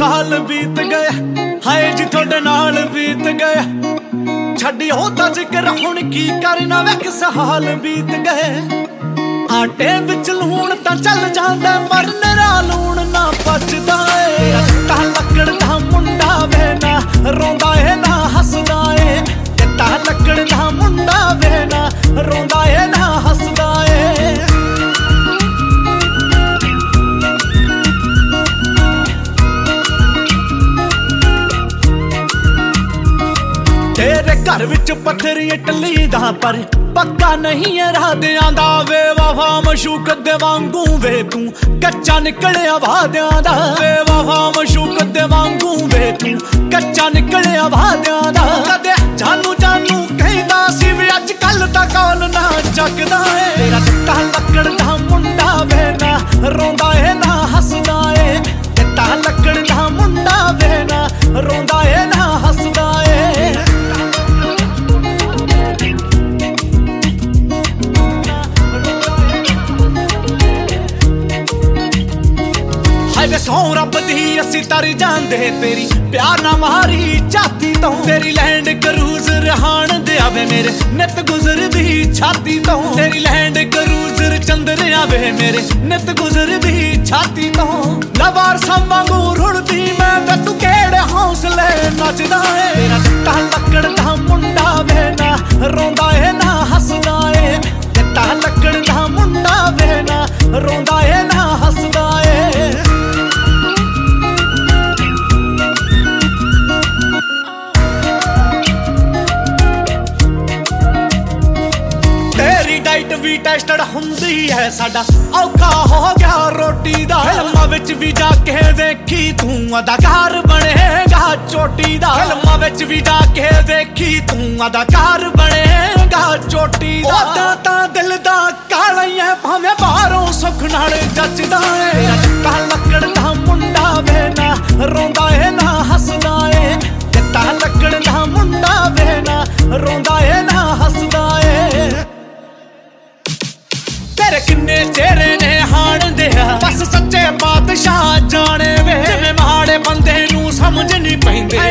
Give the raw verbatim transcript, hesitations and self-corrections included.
साल बीत गए हाय जी थोड़े नाल बीत गए छड्डी होता जिक्र हुण की करना वे किस हाल बीत गए आटे विच लूण तां चल जांदा पर निरा लूण ना पचदा ए ता लकड़ दा मुंडा वे ना रोंदा ए ना हसदा ए ता लकड़ दा मुंडा वे ना रोंदा ए ना हसदा ए तेरे घर विच पत्थर इटली दा पर पक्का नहीं है राधियां दा वे वफा मशूक दे वांगू वे तू कच्चा निकलिया वादियां दा वे वफा मशूक दे वांगू वे तू कच्चा निकलिया वादियां दा कदे जानू जानू कहंदा सी वे अज कल दा कॉल ना चकदा ए तेरा चिट्टा लकड़ दा मुंडा वे ना रोंदा ए ना हसदा ए चिट्टा लकड़ दा मुंडा वे ना रोंदा ए ना हसदा ए वे सौ रब दी असी तर जांदे तेरी प्यार ना मारी छाती तो तेरी लैंड क्रूजर हाण दे आवे मेरे नित गुजरदी छाती तो तेरी लैंड क्रूजर चंद्र आवे मेरे नित गुजरदी छाती तो लवार संवांगू रुड़दी मैं वे तू केड़े हौसले नचदा ए तेरा चिट्टा लकड़ दा मुंडा वे ना रोंदा ए ना हसदा ए चिट्टा लकड़ दा मुंडा वे ना रोंदा ए ना हसदा ए डाइट भी टेस्टड हुंदी है साडा औखा हो गया रोटी दा फिल्मां विच भी जाके देखी तू अदाकार बनेगा चोटी दा फिल्मां विच भी जाके देखी तू अदाकार बनेगा चोटी दा ओदा तां दिल दा काला ही है भावें बाहरों सुख नाल जचदा ए तेरा चिट्टा लकड़ दा मुंडा वे ना रोंदा ए ना हसदा ए चिट्टा लकड़ दा मुंडा वे ना रोंदा ए ना हसदा ए तेरे किन्ने चेहरे ने हाण दिया बस सच्चे बादशाह जाने वे जिवें माड़े बंदे नूं समझ नहीं पैंदे